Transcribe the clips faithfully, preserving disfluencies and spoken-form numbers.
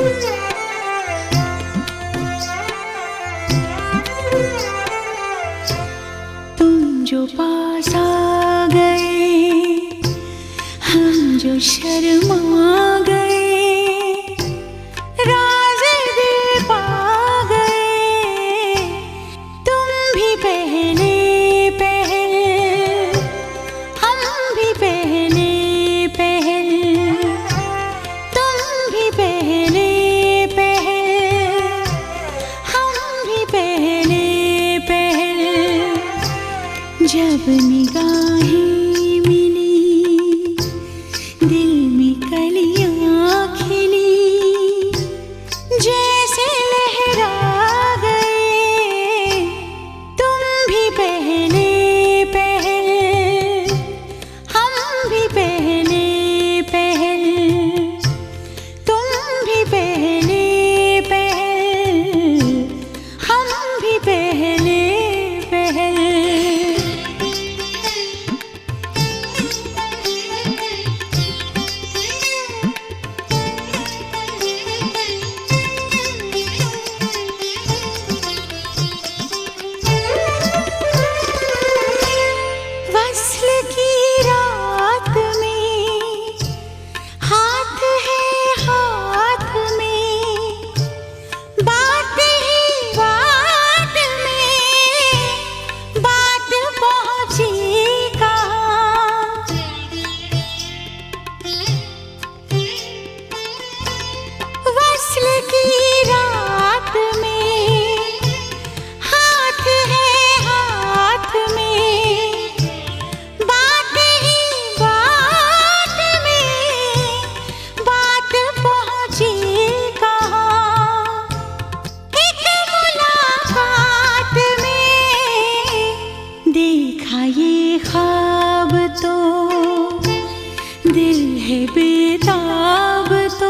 तुम जो पास आ गए, हम जो शर्मा गए, राज दिल पा गए। तुम भी पहले पहल, हम भी पहले पहल, तुम भी पहले पहल, हम भी पहले पहल। जब निगाहें मिली, दिल में कलियां खिली, जैसे लहरा गए। तुम भी पहले पहल, हम भी पहले पहल, तुम भी पहले पहल, हम भी पहले पहल। वस्ल की रात में हाथ है हाथ में, बात ही बात में बात पहुंची कहाँ। वस्ल की रात में हाथ है हाथ में, बात ही बात में बात पहुंची कहाँ। एक मुलाकात में देखा ये ख्वाब तो, दिल है बेताब तो,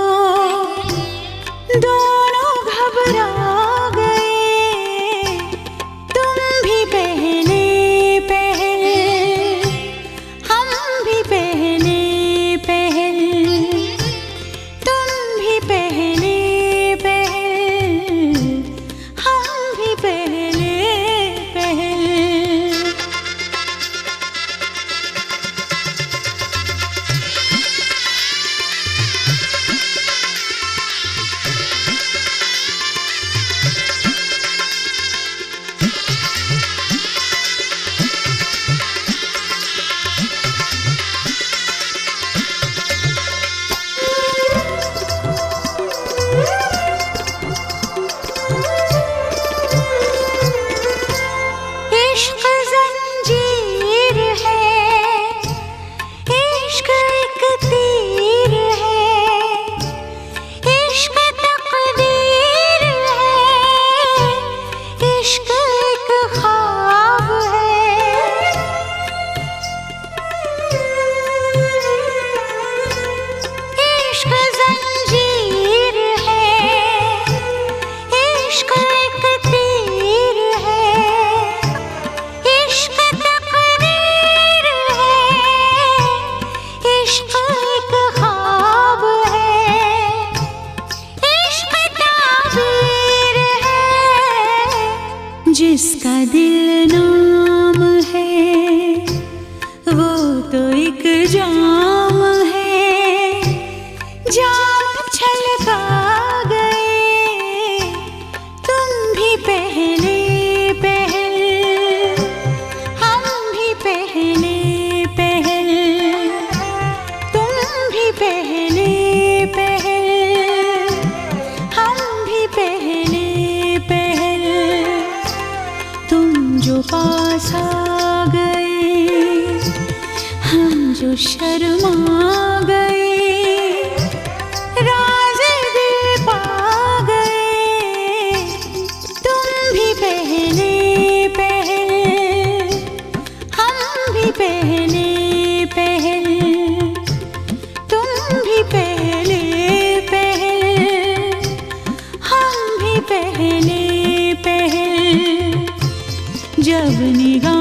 दोनों घबरा गए। तुम भी पहले पहल, हम भी पहले पहल, तुम भी पहले पहल, हम भी पहले पहल। इश्क ज़ंजीर है, इश्क एक तीर है, इश्क तकदीर है, इश्क एक ख्वाब है। इश्क ज़ंजीर है, इश्क एक तीर है, इश्क तकदीर है, इश्क एक ख्वाब है, इश्क ताबीर है। जिसका दिल नाम है वो तो एक जाम है, जाम छलका गए। तुम भी पहले पहल, हम भी पहले पहल, तुम भी पहले पहल, हम भी पहले पहल। तुम जो पास आ गए, हम जो शर्मा गए, राज दिल पा गए। तुम भी पहले पहल, हम भी पहले पहल, तुम भी पहले पहल, हम भी पहले पहल। जब निगाह